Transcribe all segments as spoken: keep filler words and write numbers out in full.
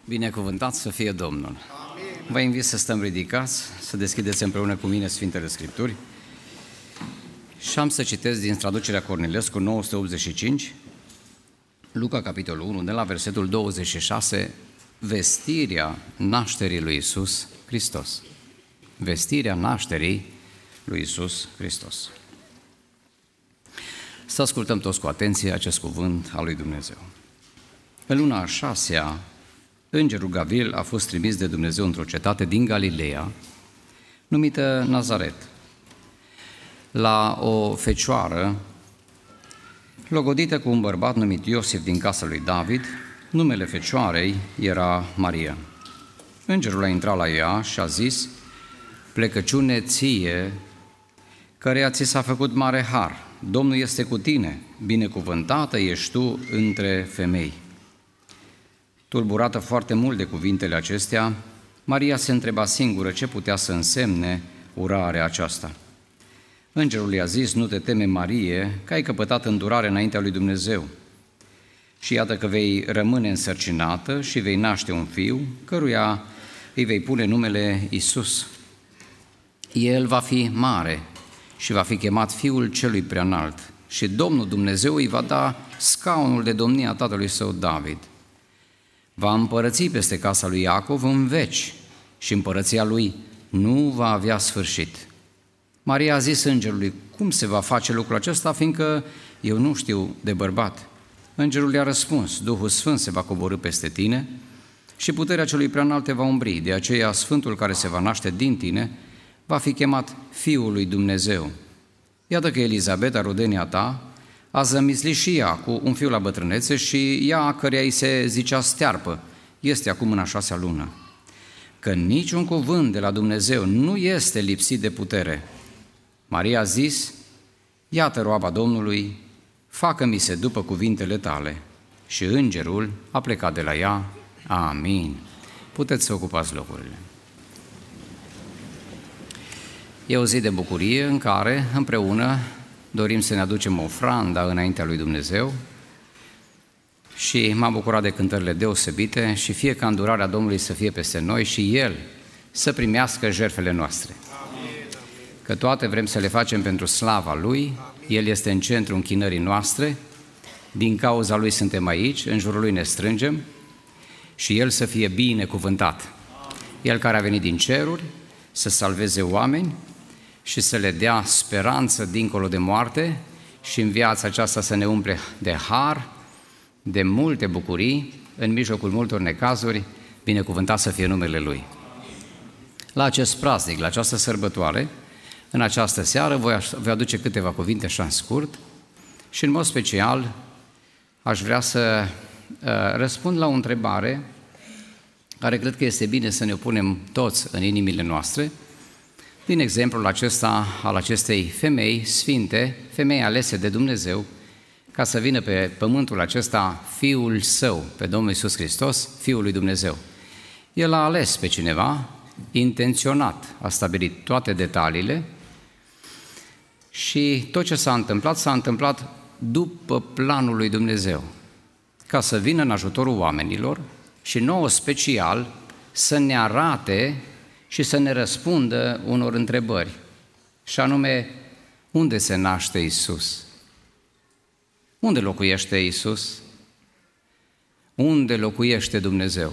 Binecuvântat să fie Domnul! Amin. Vă invit să stăm ridicați, să deschideți împreună cu mine Sfintele Scripturi și am să citesc din traducerea Cornilescu nouă sute optzeci și cinci, Luca, capitolul unu, de la versetul douăzeci și șase, vestirea nașterii lui Iisus Hristos. Vestirea nașterii lui Iisus Hristos. Să ascultăm toți cu atenție acest cuvânt al lui Dumnezeu. În luna a șasea, îngerul Gabriel a fost trimis de Dumnezeu într-o cetate din Galileea, numită Nazaret, la o fecioară logodită cu un bărbat numit Iosif din casa lui David. Numele fecioarei era Maria. Îngerul a intrat la ea și a zis: plecăciune ție, căreia ți s-a făcut mare har, Domnul este cu tine, binecuvântată ești tu între femei. Tulburată foarte mult de cuvintele acestea, Maria se întreba singură ce putea să însemne urarea aceasta. Îngerul i-a zis: nu te teme, Marie, că ai căpătat îndurare înaintea lui Dumnezeu. Și iată că vei rămâne însărcinată și vei naște un fiu, căruia îi vei pune numele Iisus. El va fi mare și va fi chemat Fiul Celui Preanalt și Domnul Dumnezeu îi va da scaunul de domnie a tatălui său David. Va împărăți peste casa lui Iacov în veci și împărăția lui nu va avea sfârșit. Maria a zis îngerului: cum se va face lucrul acesta, fiindcă eu nu știu de bărbat? Îngerul i-a răspuns: Duhul Sfânt se va coborî peste tine și puterea Celui Preanalt te va umbri, de aceea Sfântul care se va naște din tine va fi chemat Fiul lui Dumnezeu. Iată că Elizabeta, rudenia ta, a zămislit și ea cu un fiu la bătrânețe și ea, căreia îi se zicea stearpă, este acum în a șasea lună. Că niciun cuvânt de la Dumnezeu nu este lipsit de putere. Maria a zis: iată roaba Domnului, facă-mi se după cuvintele tale. Și îngerul a plecat de la ea. Amin. Puteți să ocupați locurile. E o zi de bucurie în care, împreună, dorim să ne aducem ofranda înaintea lui Dumnezeu și m-am bucurat de cântările deosebite și fie ca îndurarea Domnului să fie peste noi și El să primească jertfele noastre. Că toate vrem să le facem pentru slava Lui, El este în centrul închinării noastre, din cauza Lui suntem aici, în jurul Lui ne strângem și El să fie binecuvântat. El care a venit din ceruri să salveze oameni și să le dea speranță dincolo de moarte și în viața aceasta să ne umple de har, de multe bucurii, în mijlocul multor necazuri, binecuvântat să fie numele Lui. La acest praznic, la această sărbătoare, în această seară, voi, voi aduce câteva cuvinte așa în scurt și în mod special aș vrea să uh, răspund la o întrebare care cred că este bine să ne o punem toți în inimile noastre, din exemplul acesta al acestei femei sfinte, femei alese de Dumnezeu, ca să vină pe pământul acesta Fiul Său, pe Domnul Iisus Hristos, Fiul lui Dumnezeu. El a ales pe cineva, intenționat, a stabilit toate detaliile și tot ce s-a întâmplat, s-a întâmplat după planul lui Dumnezeu, ca să vină în ajutorul oamenilor și nouă special să ne arate și să ne răspundă unor întrebări, și anume, unde se naște Iisus? Unde locuiește Iisus? Unde locuiește Dumnezeu?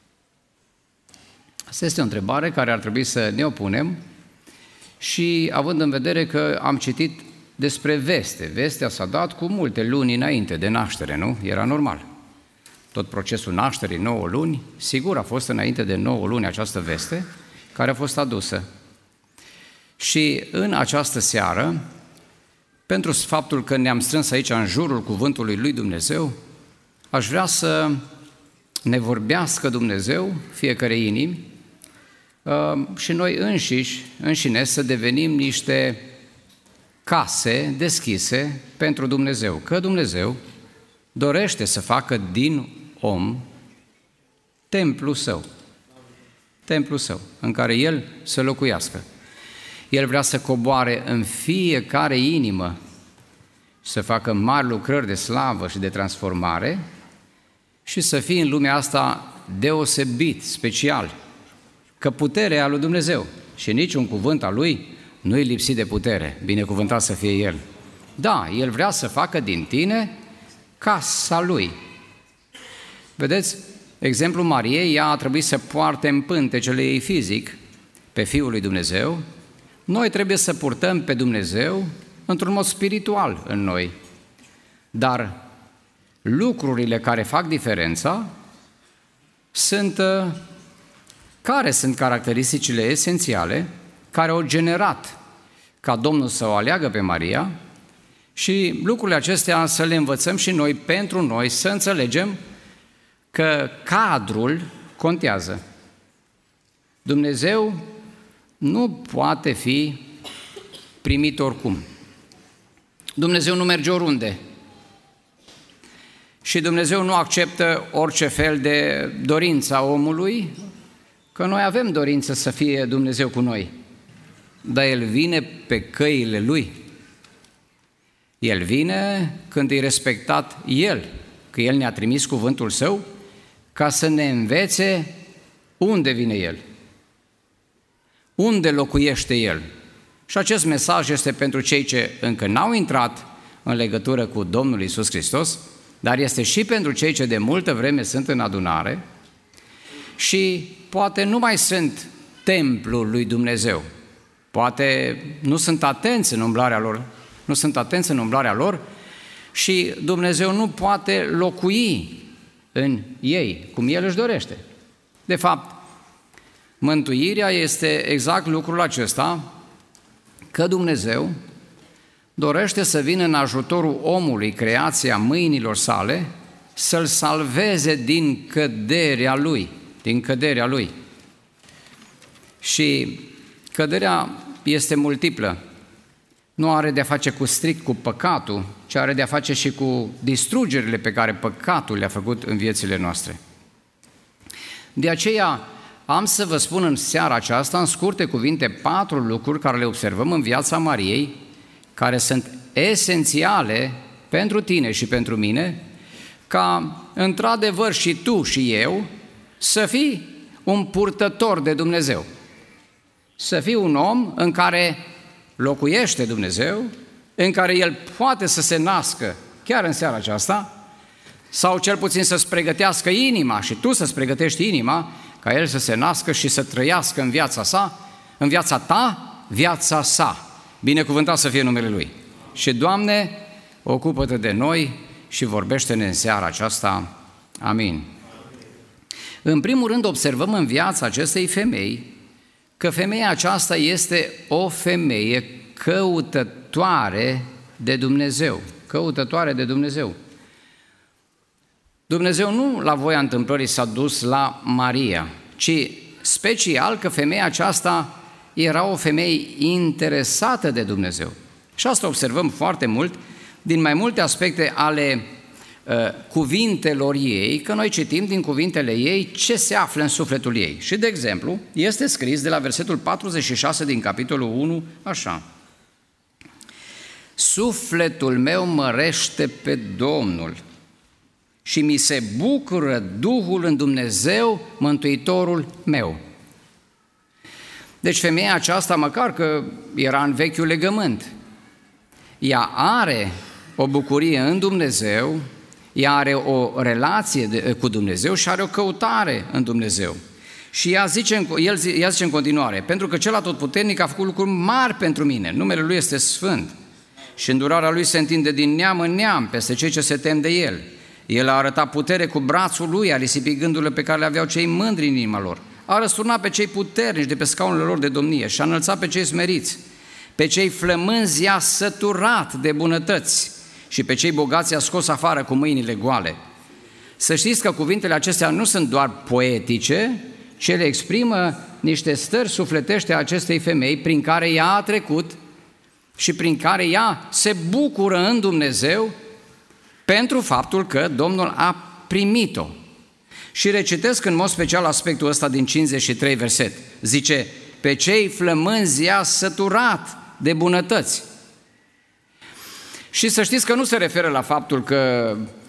Asta este o întrebare care ar trebui să ne o punem și având în vedere că am citit despre veste, vestea s-a dat cu multe luni înainte de naștere, nu? Era normal. Tot procesul nașterii, nouă luni, sigur a fost înainte de nouă luni această veste care a fost adusă. Și în această seară, pentru faptul că ne-am strâns aici în jurul cuvântului lui Dumnezeu, aș vrea să ne vorbească Dumnezeu, fiecare inimi, și noi înșiși, înșine, să devenim niște case deschise pentru Dumnezeu. Că Dumnezeu dorește să facă din om templul Său. Templul Său, în care El să locuiască. El vrea să coboare în fiecare inimă, să facă mari lucrări de slavă și de transformare și să fie în lumea asta deosebit, special, că puterea lui Dumnezeu și niciun cuvânt al Lui nu e lipsit de putere, binecuvântat să fie El. Da, El vrea să facă din tine casa Lui. Vedeți, exemplul Mariei, ea a trebuit să poarte în pântecele ei fizic pe Fiul lui Dumnezeu. Noi trebuie să purtăm pe Dumnezeu într-un mod spiritual în noi. Dar lucrurile care fac diferența sunt, care sunt caracteristicile esențiale care au generat ca Domnul să o aleagă pe Maria și lucrurile acestea să le învățăm și noi pentru noi, să înțelegem că cadrul contează. Dumnezeu nu poate fi primit oricum. Dumnezeu nu merge oriunde. Și Dumnezeu nu acceptă orice fel de dorință a omului, că noi avem dorință să fie Dumnezeu cu noi, dar El vine pe căile Lui. El vine când e respectat El, că El ne-a trimis cuvântul Său ca să ne învețe unde vine El, unde locuiește El. Și acest mesaj este pentru cei ce încă n-au intrat în legătură cu Domnul Iisus Hristos, dar este și pentru cei ce de multă vreme sunt în adunare și poate nu mai sunt templul lui Dumnezeu, poate nu sunt atenți în umblarea lor, nu sunt atenți în umblarea lor și Dumnezeu nu poate locui în ei, cum El își dorește. De fapt, mântuirea este exact lucrul acesta, că Dumnezeu dorește să vină în ajutorul omului, creația mâinilor sale, să-l salveze din căderea lui, din căderea lui. Și căderea este multiplă. Nu are de-a face cu strict cu păcatul, ci are de-a face și cu distrugerile pe care păcatul le-a făcut în viețile noastre. De aceea am să vă spun în seara aceasta, în scurte cuvinte, patru lucruri care le observăm în viața Mariei, care sunt esențiale pentru tine și pentru mine, ca într-adevăr și tu și eu să fii un purtător de Dumnezeu, să fii un om în care locuiește Dumnezeu, în care El poate să se nască chiar în seara aceasta, sau cel puțin să-ți pregătească inima și tu să-ți pregătești inima ca El să se nască și să trăiască în viața sa, în viața ta, viața sa. Binecuvântat să fie numele Lui. Și, Doamne, ocupă-te de noi și vorbește-ne în seara aceasta. Amin. În primul rând, observăm în viața acestei femei că femeia aceasta este o femeie căutătoare de Dumnezeu. Căutătoare de Dumnezeu. Dumnezeu nu la voia întâmplării s-a dus la Maria, ci special că femeia aceasta era o femeie interesată de Dumnezeu. Și asta observăm foarte mult din mai multe aspecte ale uh, cuvintelor ei, că noi citim din cuvintele ei ce se află în sufletul ei. Și, de exemplu, este scris de la versetul patruzeci și șase din capitolul unu, așa: Sufletul meu mărește pe Domnul și mi se bucură Duhul în Dumnezeu, Mântuitorul meu. Deci femeia aceasta, măcar că era în vechiul legământ, ea are o bucurie în Dumnezeu, ea are o relație de, cu Dumnezeu și are o căutare în Dumnezeu. Și ea zice, el, ea zice în continuare: pentru că Cel Atotputernic a făcut lucruri mari pentru mine, numele Lui este Sfânt și îndurarea Lui se întinde din neam în neam peste cei ce se tem de El. El a arătat putere cu brațul Lui, a risipit gândurile pe care le aveau cei mândri în inima lor. A răsturnat pe cei puternici de pe scaunele lor de domnie și a înălțat pe cei smeriți. Pe cei flămânzi i-a săturat de bunătăți și pe cei bogați i-a scos afară cu mâinile goale. Să știți că cuvintele acestea nu sunt doar poetice, ci le exprimă niște stări sufletești a acestei femei prin care ea a trecut și prin care ea se bucură în Dumnezeu pentru faptul că Domnul a primit-o. Și recitesc în mod special aspectul ăsta din cincizeci și trei verset. Zice: pe cei flămânzi i-a săturat de bunătăți. Și să știți că nu se referă la faptul că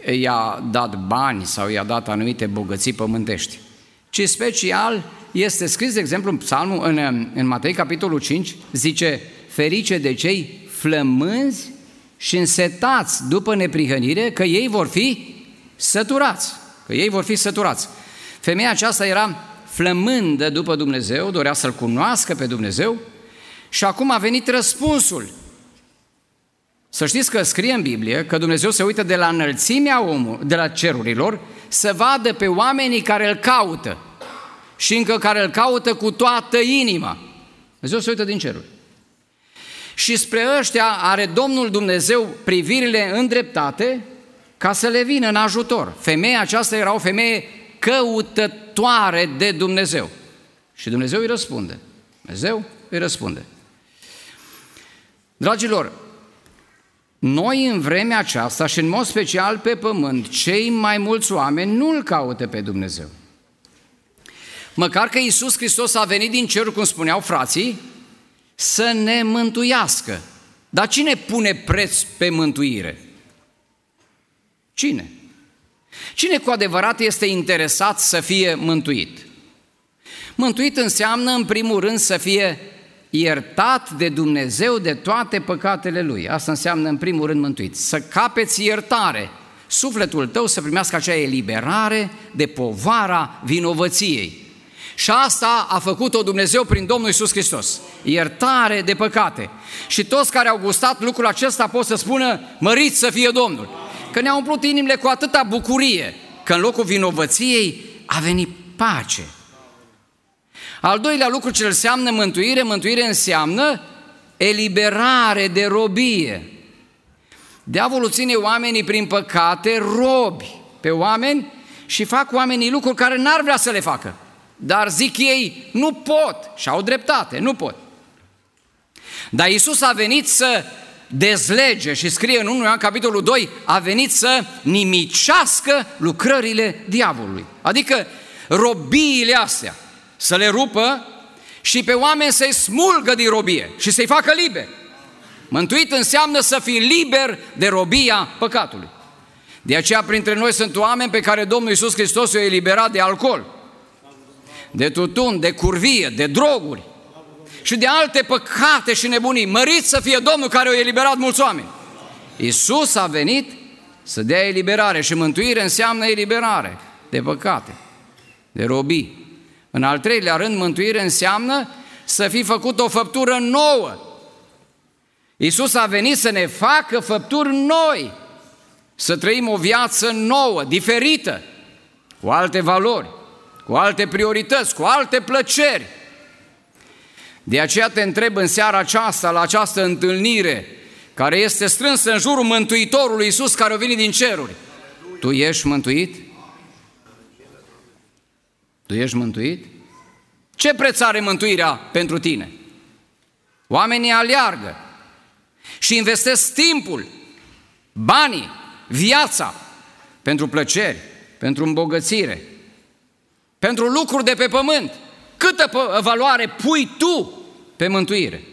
i-a dat bani sau i-a dat anumite bogății pământești, ci special este scris, de exemplu, în Psalmul, în, în Matei, capitolul cinci, zice: ferice de cei flămânzi și însetați după neprihănire, că ei vor fi săturați, că ei vor fi săturați. Femeia aceasta era flămândă după Dumnezeu, dorea să-L cunoască pe Dumnezeu și acum a venit răspunsul. Să știți că scrie în Biblie că Dumnezeu se uită de la înălțimea omului, de la cerurilor, să vadă pe oamenii care Îl caută și încă care Îl caută cu toată inima. Dumnezeu se uită din ceruri. Și spre ăștia are Domnul Dumnezeu privirile îndreptate ca să le vină în ajutor. Femeia aceasta era o femeie căutătoare de Dumnezeu. Și Dumnezeu îi răspunde. Dumnezeu îi răspunde. Dragilor, noi în vremea aceasta și în mod special pe pământ, cei mai mulți oameni nu Îl caută pe Dumnezeu. Măcar că Iisus Hristos a venit din cer, cum spuneau frații, să ne mântuiască. Dar cine pune preț pe mântuire? Cine? Cine cu adevărat este interesat să fie mântuit? Mântuit înseamnă, în primul rând, să fie iertat de Dumnezeu de toate păcatele Lui. Asta înseamnă, în primul rând, mântuit. Să capeți iertare. Sufletul tău să primească acea eliberare de povara vinovăției. Și asta a făcut-o Dumnezeu prin Domnul Iisus Hristos. Iertare de păcate. Și toți care au gustat lucrul acesta pot să spună: mărit să fie Domnul. Că ne-au umplut inimile cu atâta bucurie că în locul vinovăției a venit pace. Al doilea lucru ce înseamnă mântuire, mântuire înseamnă eliberare de robie. Diavolul ține oamenii prin păcate robi pe oameni și fac oamenii lucruri care n-ar vrea să le facă. Dar zic ei, nu pot, și au dreptate, nu pot. Dar Iisus a venit să dezlege, și scrie în unu Ioan capitolul doi, a venit să nimicească lucrările diavolului. Adică robiile astea să le rupă și pe oameni să-i smulgă din robie și să-i facă liber. Mântuit înseamnă să fii liber de robia păcatului. De aceea printre noi sunt oameni pe care Domnul Iisus Hristos i-a eliberat de alcool, de tutun, de curvie, de droguri și de alte păcate și nebunii. Mărit să fie Domnul care a eliberat mulți oameni. Iisus a venit să dea eliberare și mântuire înseamnă eliberare de păcate, de robii. În al treilea rând, mântuire înseamnă să fii făcut o făptură nouă. Iisus a venit să ne facă făpturi noi, să trăim o viață nouă, diferită, cu alte valori, cu alte priorități, cu alte plăceri. De aceea te întreb în seara aceasta, la această întâlnire, care este strânsă în jurul Mântuitorului Iisus care a venit din ceruri. Tu ești mântuit? Tu ești mântuit? Ce preț are mântuirea pentru tine? Oamenii aleargă și investesc timpul, banii, viața pentru plăceri, pentru îmbogățire, pentru lucruri de pe pământ. Câtă valoare pui tu pe mântuire?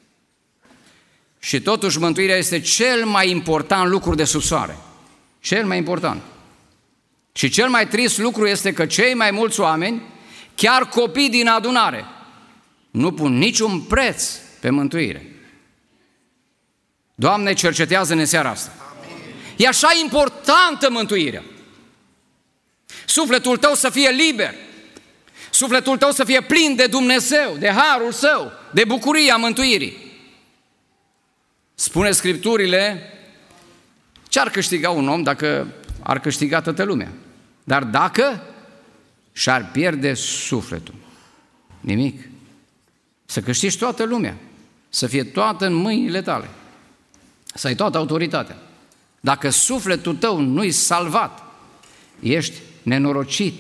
Și totuși mântuirea este cel mai important lucru de sub soare. Cel mai important. Și cel mai trist lucru este că cei mai mulți oameni, chiar copii din adunare, nu pun niciun preț pe mântuire. Doamne, cercetează-ne în seara asta. E așa importantă mântuirea. Sufletul tău să fie liber. Sufletul tău să fie plin de Dumnezeu, de harul Său, de bucuria mântuirii. Spune Scripturile, ce-ar câștiga un om dacă ar câștiga toată lumea? Dar dacă și-ar pierde sufletul, nimic. Să câștigi toată lumea, să fie toată în mâinile tale, să ai toată autoritatea. Dacă sufletul tău nu-i salvat, ești nenorocit.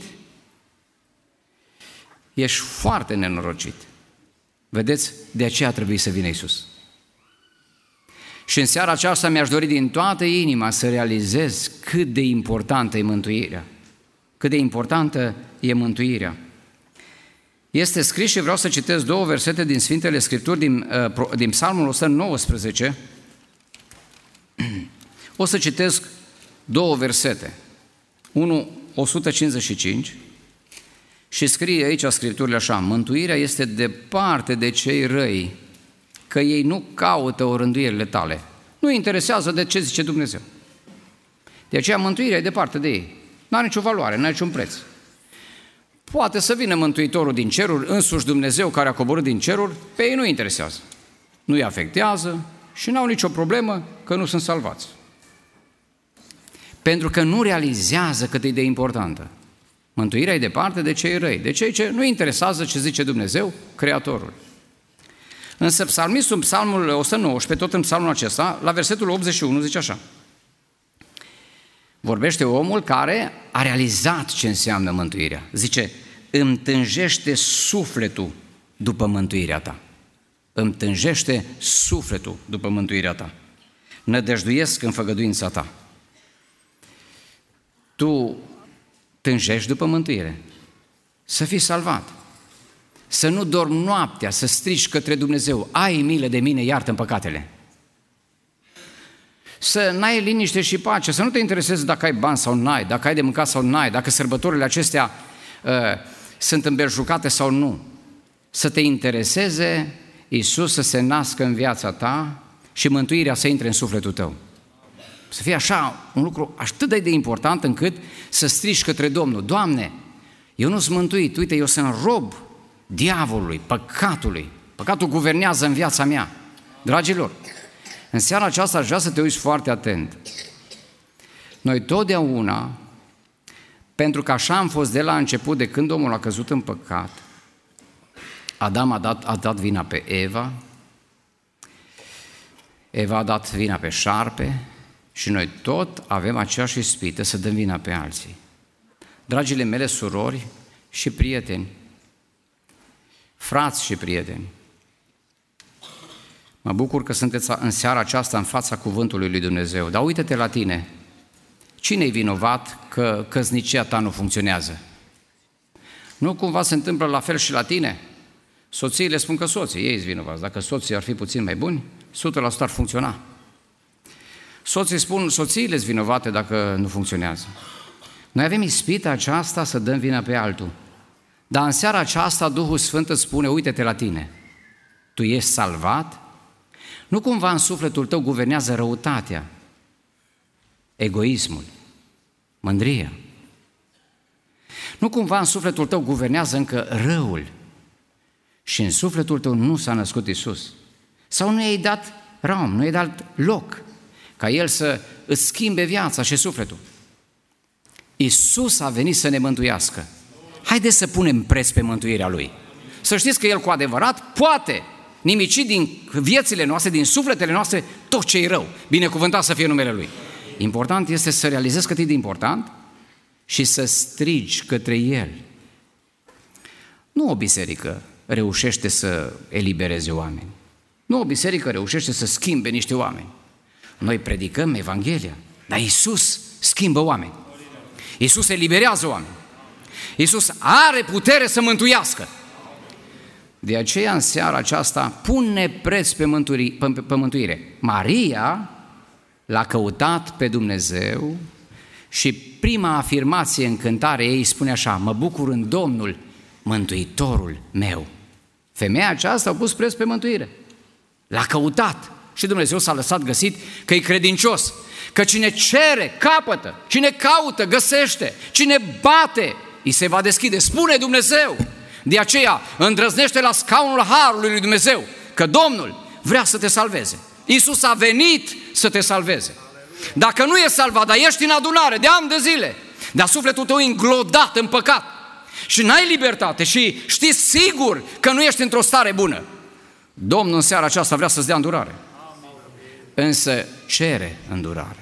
Ești foarte nenorocit. Vedeți? De aceea trebuie să vină Iisus. Și în seara aceasta mi-aș dori din toată inima să realizez cât de importantă e mântuirea. Cât de importantă e mântuirea. Este scris și vreau să citesc două versete din Sfintele Scripturi, din, uh, din Psalmul o sută nouăsprezece. O să citesc două versete. Unul, o sută cincizeci și cinci, și scrie aici Scripturile așa: mântuirea este departe de cei răi, că ei nu caută orânduierile tale. Nu interesează de ce zice Dumnezeu. De aceea mântuirea e departe de ei. Nu are nicio valoare, nu are niciun preț. Poate să vină Mântuitorul din ceruri, însuși Dumnezeu care a coborât din ceruri, pe ei nu interesează. Nu-i afectează și n-au nicio problemă că nu sunt salvați. Pentru că nu realizează cât e de importantă. Mântuirea e departe de cei răi, de cei ce nu interesează ce zice Dumnezeu, Creatorul. Însă psalmistul, psalmul o sută nouăsprezece, tot în psalmul acesta, la versetul optzeci și unu, zice așa: vorbește omul care a realizat ce înseamnă mântuirea. Zice: îmi tânjește sufletul după mântuirea ta. Îmi tânjește sufletul după mântuirea ta. Nădăjduiesc în făgăduința ta. Tu tânjești după mântuire, să fii salvat, să nu dormi noaptea, să strigi către Dumnezeu: ai milă de mine, iartă-mi păcatele. Să n-ai liniște și pace, să nu te interesezi dacă ai bani sau n-ai, dacă ai de mâncat sau n-ai, dacă sărbătorile acestea uh, sunt îmbeljucate sau nu. Să te intereseze Iisus să se nască în viața ta și mântuirea să intre în sufletul tău. Să fie așa un lucru atât de important încât să strigi către Domnul: Doamne, eu nu sunt mântuit, uite, eu sunt rob diavolului, păcatului. Păcatul guvernează în viața mea. Dragilor, în seara aceasta aș vrea să te uiți foarte atent. Noi totdeauna, pentru că așa am fost de la început, de când omul a căzut în păcat, Adam a dat, a dat vina pe Eva, Eva a dat vina pe șarpe și noi tot avem aceeași ispită să dăm vina pe alții. Dragile mele surori și prieteni, frați și prieteni, mă bucur că sunteți în seara aceasta în fața cuvântului lui Dumnezeu, dar uite-te la tine. Cine-i vinovat că căsnicia ta nu funcționează? Nu cumva se întâmplă la fel și la tine? Soțiile spun că soții, ei sunt vinovați. Dacă soții ar fi puțin mai buni, o sută la sută ar funcționa. Soții spun, soțiile sunt vinovate dacă nu funcționează. Noi avem ispita aceasta să dăm vina pe altul. Dar în seara aceasta Duhul Sfânt îți spune: uite-te la tine. Tu ești salvat? Nu cumva în sufletul tău guvernează răutatea, egoismul, mândria? Nu cumva în sufletul tău guvernează încă răul și în sufletul tău nu s-a născut Iisus? Sau nu i-ai dat ram, nu i-ai dat loc ca El să îți schimbe viața și sufletul? Iisus a venit să ne mântuiască. Haideți să punem preț pe mântuirea Lui. Să știți că El cu adevărat poate nimici din viețile noastre, din sufletele noastre, tot ce e rău. Binecuvântat să fie numele Lui. Important este să realizezi cât e de important și să strigi către El. Nu o biserică reușește să elibereze oameni. Nu o biserică reușește să schimbe niște oameni. Noi predicăm Evanghelia, dar Iisus schimbă oameni. Iisus eliberează oameni. Iisus are putere să mântuiască. De aceea, în seara aceasta, pune preț pe, mânturi, pe, pe mântuire. Maria l-a căutat pe Dumnezeu și prima afirmație în cântare ei spune așa: mă bucur în Domnul, Mântuitorul meu. Femeia aceasta a pus preț pe mântuire. L-a căutat și Dumnezeu s-a lăsat găsit că e credincios. Că cine cere, capătă, cine caută, găsește, cine bate, îi se va deschide, spune Dumnezeu. De aceea îndrăznește la scaunul harului lui Dumnezeu, că Domnul vrea să te salveze. Iisus a venit să te salveze. Dacă nu ești salvat, dar ești în adunare de ani de zile, dar sufletul tău e înglodat în păcat și n-ai libertate și știi sigur că nu ești într-o stare bună, Domnul în seara aceasta vrea să-ți dea îndurare. Însă cere îndurare.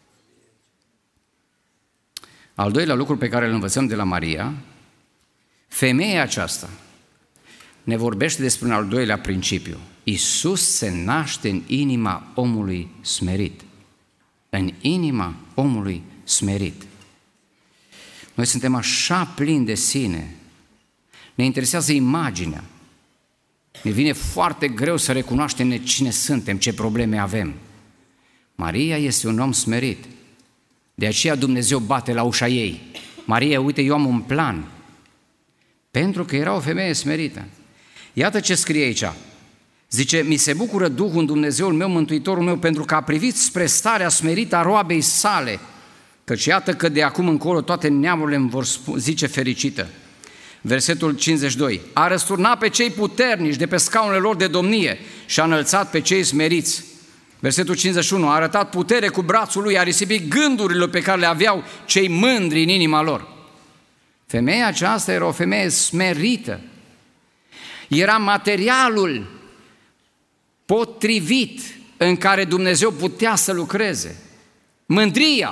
Al doilea lucru pe care îl învățăm de la Maria, femeia aceasta ne vorbește despre un al doilea principiu. Iisus se naște în inima omului smerit. În inima omului smerit. Noi suntem așa plini de sine. Ne interesează imaginea. Ne vine foarte greu să recunoaștem cine suntem, ce probleme avem. Maria este un om smerit. De aceea Dumnezeu bate la ușa ei. Maria, uite, eu am un plan. Pentru că era o femeie smerită. Iată ce scrie aici. Zice, mi se bucură Duhul în Dumnezeul meu, Mântuitorul meu, pentru că a privit spre starea smerită a roabei sale. Căci iată că de acum încolo toate neamurile îmi vor zice fericită. Versetul cincizeci și doi. A răsturnat pe cei puternici de pe scaunele lor de domnie și a înălțat pe cei smeriți. Versetul cincizeci și unu. A arătat putere cu brațul lui, a risipit gândurile pe care le aveau cei mândri în inima lor. Femeia aceasta era o femeie smerită. Era materialul potrivit în care Dumnezeu putea să lucreze. Mândria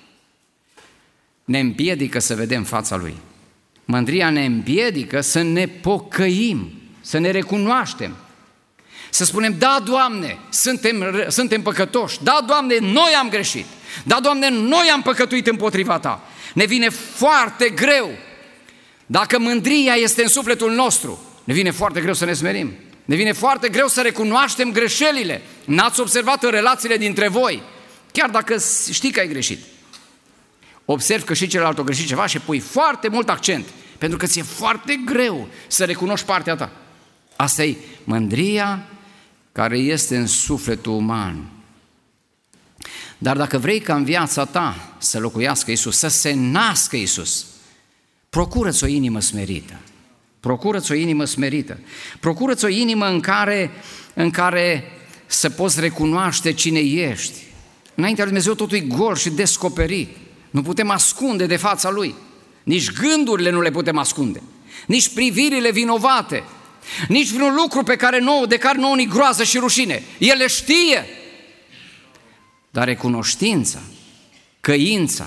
ne împiedică să vedem fața Lui. Mândria ne împiedică să ne pocăim, să ne recunoaștem, să spunem, da, Doamne, suntem, suntem păcătoși, da, Doamne, noi am greșit, da, Doamne, noi am păcătuit împotriva Ta. Ne vine foarte greu. Dacă mândria este în sufletul nostru, ne vine foarte greu să ne smerim. Ne vine foarte greu să recunoaștem greșelile. N-ați observat în relațiile dintre voi, chiar dacă știi că ai greșit. Observi că și celălalt a greșit ceva și pui foarte mult accent, pentru că ți-e foarte greu să recunoști partea ta. Asta e mândria care este în sufletul uman. Dar dacă vrei ca în viața ta să locuiască Iisus, să se nască Iisus, procură-ți o inimă smerită. Procură-ți o inimă smerită. Procură-ți o inimă în care, în care să poți recunoaște cine ești. Înaintea lui Dumnezeu totul e gol și descoperit. Nu putem ascunde de fața Lui. Nici gândurile nu le putem ascunde. Nici privirile vinovate. Nici vreun lucru pe care nouă, de care nouă ni groază și rușine. El le știe. Dar recunoștința, căința,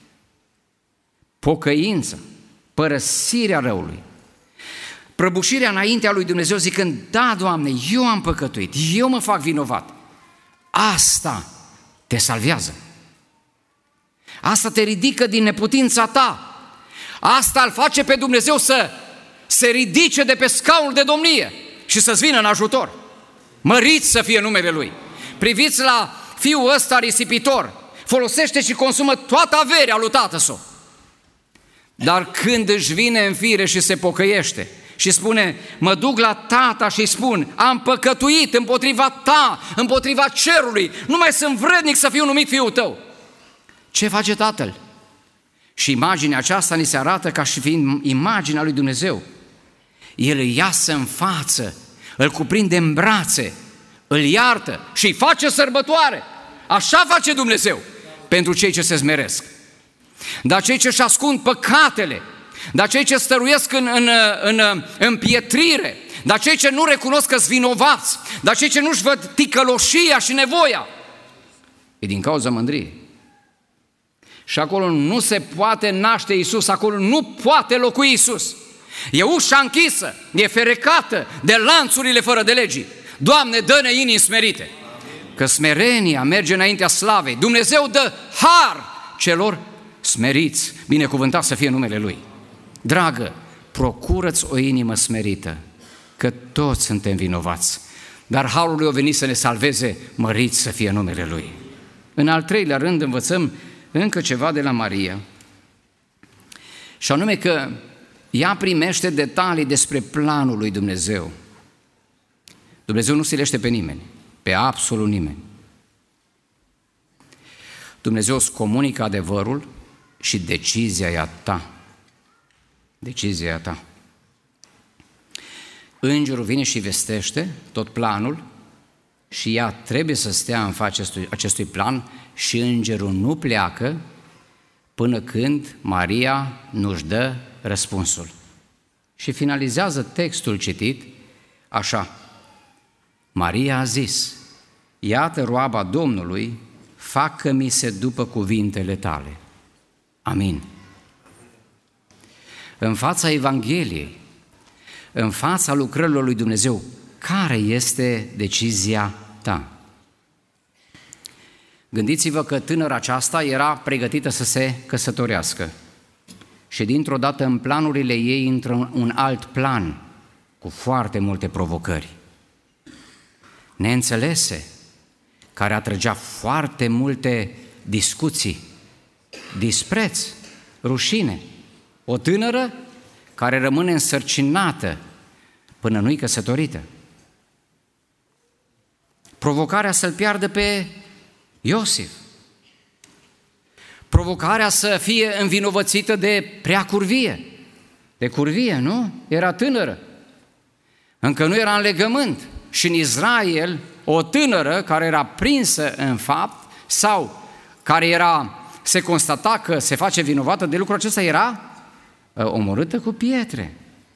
pocăința, părăsirea răului, prăbușirea înaintea lui Dumnezeu zicând, da, Doamne, eu am păcătuit, eu mă fac vinovat. Asta te salvează. Asta te ridică din neputința ta. Asta îl face pe Dumnezeu să se ridice de pe scaunul de domnie și să-ți vină în ajutor. Măriți să fie numele Lui. Priviți la fiul ăsta risipitor. Folosește și consumă toată averea lui tată-s-o. Dar când își vine în fire și se pocăiește și spune, mă duc la tata și spun, am păcătuit împotriva ta, împotriva cerului, nu mai sunt vrednic să fiu numit fiul tău. Ce face tatăl? Și imaginea aceasta ni se arată ca și fiind imaginea lui Dumnezeu. El îi iasă în față, îl cuprinde în brațe, îl iartă și îi face sărbătoare. Așa face Dumnezeu pentru cei ce se smeresc. Dar cei ce își ascund păcatele, dar cei ce stăruiesc în, în, în împietrire, dar cei ce nu recunosc că-s vinovați, dar cei ce nu-și văd ticăloșia și nevoia, e din cauza mândriei. Și acolo nu se poate naște Iisus, acolo nu poate locui Iisus. E ușa închisă, e ferecată de lanțurile fără de legii. Doamne, dă-ne inimi smerite, că smerenia merge înaintea slavei. Dumnezeu dă har celor smeriți, binecuvântat să fie numele Lui. Dragă, procură-ți o inimă smerită, că toți suntem vinovați, dar harul Lui a venit să ne salveze, măriți să fie numele Lui. În al treilea rând învățăm încă ceva de la Maria, și anume că ea primește detalii despre planul lui Dumnezeu. Dumnezeu nu silește pe nimeni, pe absolut nimeni. Dumnezeu îți comunică adevărul și decizia e a ta. Decizia e a ta. Îngerul vine și vestește tot planul și ea trebuie să stea în fața acestui, acestui plan și îngerul nu pleacă până când Maria nu-și dă răspunsul. Și finalizează textul citit așa. Maria a zis, iată roaba Domnului, facă-mi se după cuvintele tale. Amin. În fața Evangheliei, în fața lucrărilor lui Dumnezeu, care este decizia ta? Gândiți-vă că tânăra aceasta era pregătită să se căsătorească și dintr-o dată în planurile ei intră un alt plan cu foarte multe provocări neînțelese, care atrăgea foarte multe discuții, dispreț, rușine. O tânără care rămâne însărcinată până nu-i căsătorită. Provocarea să-l piardă pe Iosif. Provocarea să fie învinovățită de prea curvie. De curvie, nu? Era tânără. Încă nu era în legământ. Și în Israel, o tânără care era prinsă în fapt sau care era, se constata că se face vinovată de lucrul acesta, era omorâtă cu pietre.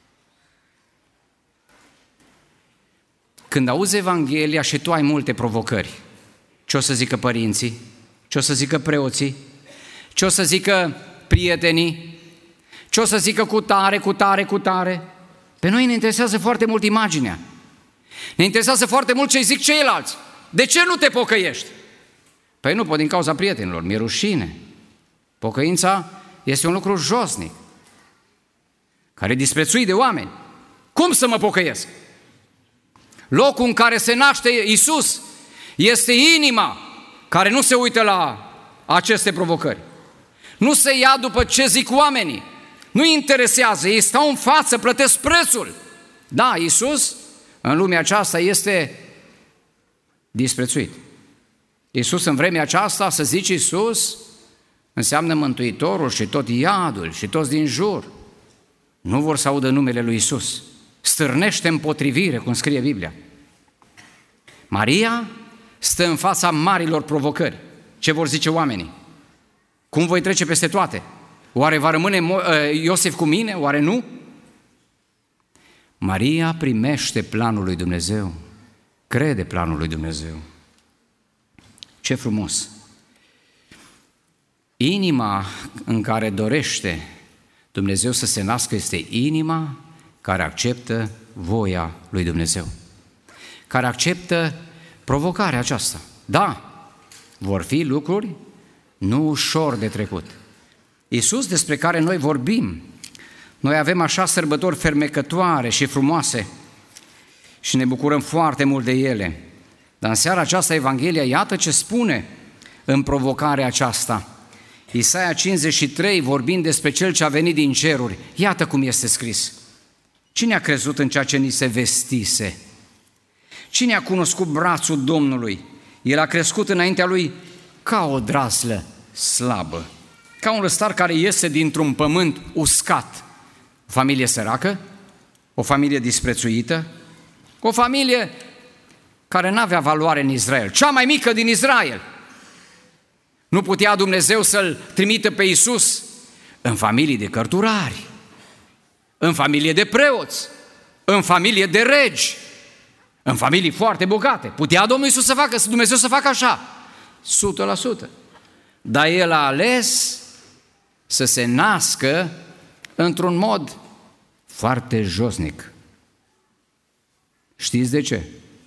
Când auzi Evanghelia și tu ai multe provocări, ce o să zică părinții? Ce o să zică preoții? Ce o să zică prietenii? Ce o să zică cu tare, cu tare, cu tare? Pe noi ne interesează foarte mult imaginea. Ne interesează foarte mult ce zic ceilalți. De ce nu te pocăiești? Păi nu pot din cauza prietenilor, mi-e rușine. Pocăința este un lucru josnic, care e disprețuit de oameni. Cum să mă pocăiesc? Locul în care se naște Iisus este inima care nu se uită la aceste provocări. Nu se ia după ce zic oamenii. Nu-i interesează, ei stau în față, plătesc prețul. Da, Iisus în lumea aceasta este disprețuit. Iisus în vremea aceasta, să zici Iisus, înseamnă Mântuitorul și tot iadul și toți din jur. Nu vor să audă numele lui Iisus. Stârnește împotrivire, cum scrie Biblia. Maria stă în fața marilor provocări. Ce vor zice oamenii? Cum voi trece peste toate? Oare va rămâne Iosif cu mine? Oare nu? Maria primește planul lui Dumnezeu. Crede planul lui Dumnezeu. Ce frumos! Inima în care dorește Dumnezeu să se nască este inima care acceptă voia lui Dumnezeu, care acceptă provocarea aceasta. Da, vor fi lucruri nu ușor de trecut. Iisus, despre care noi vorbim, noi avem așa sărbători fermecătoare și frumoase și ne bucurăm foarte mult de ele. Dar în seara aceasta Evanghelia, iată ce spune în provocarea aceasta. Isaia cincizeci și trei, vorbind despre Cel ce a venit din ceruri, iată cum este scris. Cine a crezut în ceea ce ni se vestise? Cine a cunoscut brațul Domnului? El a crescut înaintea lui ca o draslă slabă, ca un lăstar care iese dintr-un pământ uscat. O familie săracă, o familie disprețuită, o familie care n-avea valoare în Israel, cea mai mică din Israel. Nu putea Dumnezeu să-L trimită pe Iisus în familie de cărturari, în familie de preoți, în familie de regi, în familii foarte bogate. Putea Domnul Iisus să facă, Dumnezeu să facă așa, o sută la sută. Dar El a ales să se nască într-un mod foarte josnic. Știți de ce?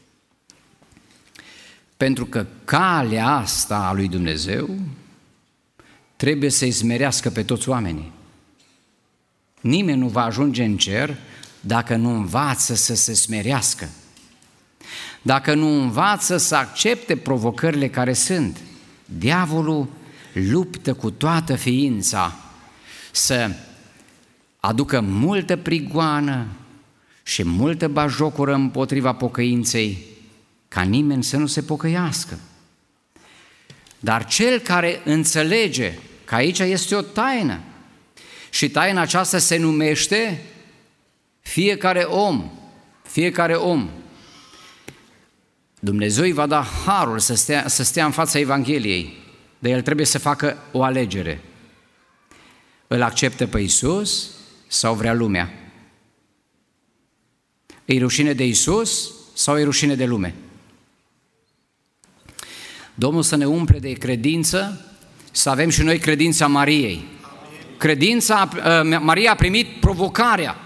Pentru că calea asta a lui Dumnezeu trebuie să-i smerească pe toți oamenii. Nimeni nu va ajunge în cer dacă nu învață să se smerească, dacă nu învață să accepte provocările care sunt. Diavolul luptă cu toată ființa să aducă multă prigoană și multă bajocură împotriva pocăinței, ca nimeni să nu se pocăiască. Dar cel care înțelege că aici este o taină și taina aceasta se numește fiecare om, fiecare om. Dumnezeu îi va da harul să stea, să stea în fața Evangheliei, dar el trebuie să facă o alegere. Îl acceptă pe Iisus sau vrea lumea? E rușine de Iisus sau e rușine de lume? Domnul să ne umple de credință, să avem și noi credința Mariei. Credința, Maria a primit provocarea.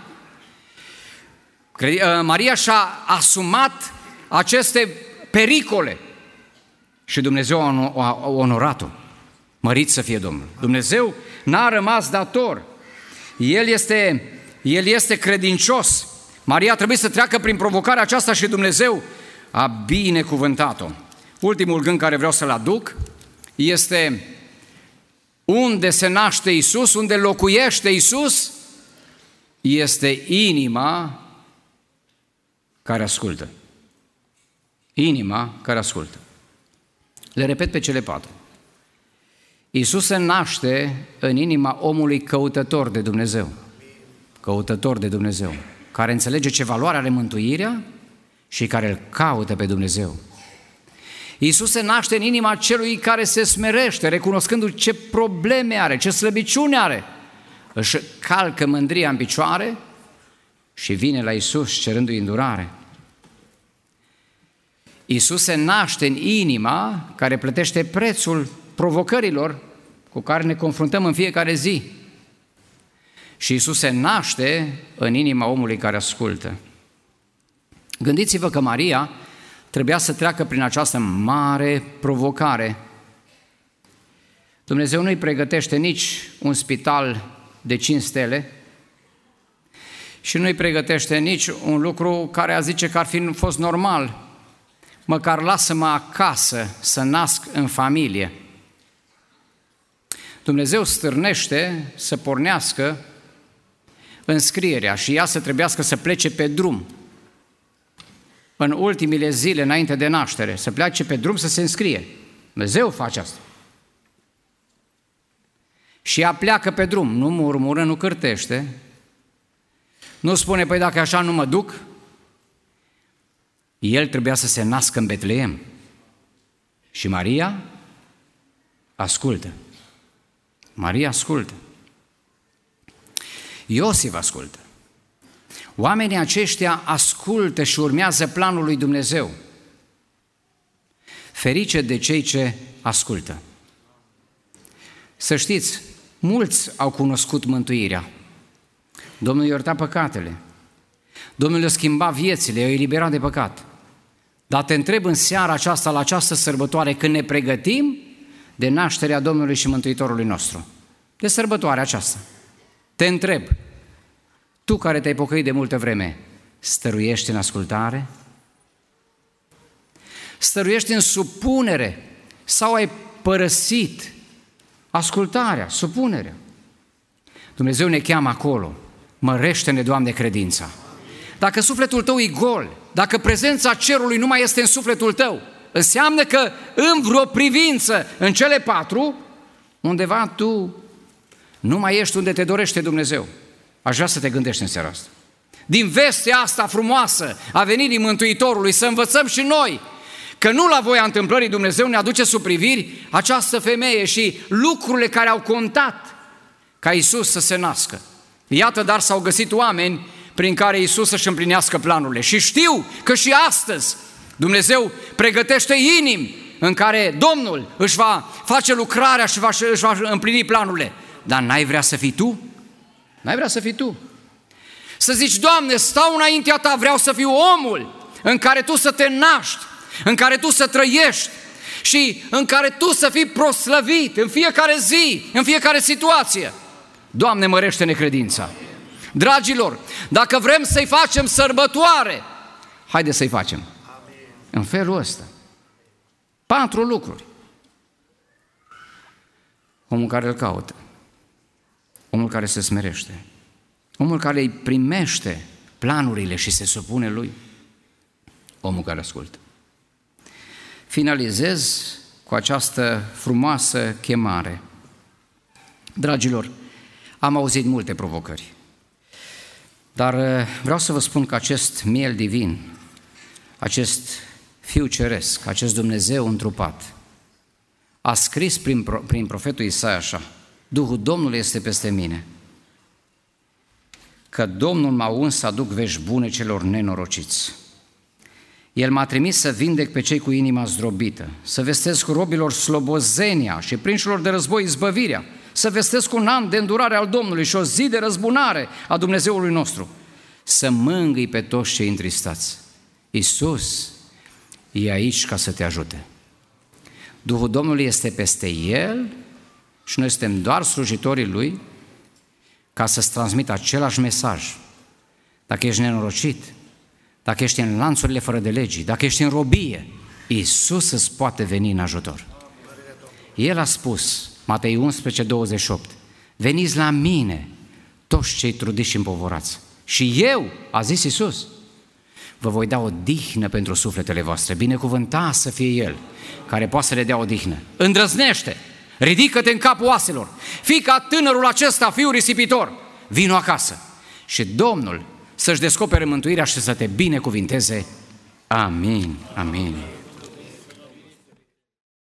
Maria și-a asumat aceste pericole și Dumnezeu a onorat-o. Mărit să fie Domnul. Dumnezeu n-a rămas dator. El este, El este credincios. Maria trebuie să treacă prin provocarea aceasta și Dumnezeu a binecuvântat-o. Ultimul gând care vreau să-l aduc este unde se naște Iisus, unde locuiește Iisus, este inima care ascultă. Inima care ascultă. Le repet pe cele patru. Iisus se naște în inima omului căutător de Dumnezeu. Căutător de Dumnezeu. Care înțelege ce valoare are mântuirea și care îl caută pe Dumnezeu. Iisus se naște în inima celui care se smerește, recunoscându-și ce probleme are, ce slăbiciune are. Își calcă mândria în picioare și vine la Iisus cerându-i îndurare. Iisus se naște în inima care plătește prețul provocărilor cu care ne confruntăm în fiecare zi. Și Iisus se naște în inima omului care ascultă. Gândiți-vă că Maria trebuia să treacă prin această mare provocare. Dumnezeu nu-i pregătește nici un spital de cinci stele și nu-i pregătește nici un lucru care a zice că ar fi fost normal. Măcar lasă-mă acasă să nasc în familie. Dumnezeu stârnește să pornească înscrierea și ea să trebuiască să plece pe drum. În ultimile zile înainte de naștere, să plece pe drum să se înscrie. Dumnezeu face asta. Și ea pleacă pe drum, nu murmură, nu cârtește, nu spune, păi dacă așa nu mă duc. El trebuia să se nască în Betleem. Și Maria ascultă. Maria ascultă. Iosif ascultă. Oamenii aceștia ascultă și urmează planul lui Dumnezeu. Ferice de cei ce ascultă. Să știți, mulți au cunoscut mântuirea. Domnul i-a iertat păcatele. Domnul i-a schimbat viețile, i-a eliberat de păcat. Dar te întreb în seara aceasta, la această sărbătoare, când ne pregătim de nașterea Domnului și Mântuitorului nostru, de sărbătoarea aceasta, te întreb, tu care te-ai pocăit de multă vreme, stăruiești în ascultare? Stăruiești în supunere sau ai părăsit ascultarea, supunerea? Dumnezeu ne cheamă acolo, mărește-ne, Doamne, credința. Dacă sufletul tău e gol, dacă prezența cerului nu mai este în sufletul tău, înseamnă că în vreo privință, în cele patru, undeva tu nu mai ești unde te dorește Dumnezeu. Aș vrea să te gândești în seara asta. Din vestea asta frumoasă a venirii Mântuitorului să învățăm și noi că nu la voia întâmplării Dumnezeu ne aduce sub priviri această femeie și lucrurile care au contat ca Iisus să se nască. Iată, dar s-au găsit oameni prin care Iisus să-și împlinească planurile. Și știu că și astăzi Dumnezeu pregătește inimi în care Domnul își va face lucrarea și va, își va împlini planurile. Dar n-ai vrea să fii tu? N-ai vrea să fii tu? Să zici, Doamne, stau înaintea Ta, vreau să fiu omul în care Tu să te naști, în care Tu să trăiești și în care Tu să fii proslăvit în fiecare zi, în fiecare situație. Doamne, mărește-ne credința. Dragilor, dacă vrem să-i facem sărbătoare, haide să-i facem. În felul ăsta. Patru lucruri. Omul care îl caută, omul care se smerește, omul care îi primește planurile și se supune lui, omul care ascultă. Finalizez cu această frumoasă chemare. Dragilor, am auzit multe provocări, dar vreau să vă spun că acest miel divin, acest Fiu Ceresc, acest Dumnezeu întrupat, a scris prin, prin profetul Isaia așa: Duhul Domnului este peste mine, că Domnul m-a uns să aduc vești bune celor nenorociți. El m-a trimis să vindec pe cei cu inima zdrobită, să vestesc robilor slobozenia și prinșilor de război izbăvirea, să vestesc un an de îndurare al Domnului și o zi de răzbunare a Dumnezeului nostru, să mângâi pe toți cei întristați. Iisus e aici ca să te ajute. Duhul Domnului este peste El și noi suntem doar slujitorii Lui ca să-ți transmită același mesaj. Dacă ești nenorocit, dacă ești în lanțurile fără de legii, dacă ești în robie, Iisus îți poate veni în ajutor. El a spus, Matei unsprezece, douăzeci și opt. Veniți la mine, toți cei trudiți și împovorați, și eu, a zis Iisus, vă voi da o dihnă pentru sufletele voastre. Binecuvântat să fie El, care poate să le dea o dihnă. Îndrăznește, ridică-te în capul oaselor, fii ca tânărul acesta, fiul risipitor, vino acasă. Și Domnul să-și descopere mântuirea și să te binecuvinteze. Amin, amin.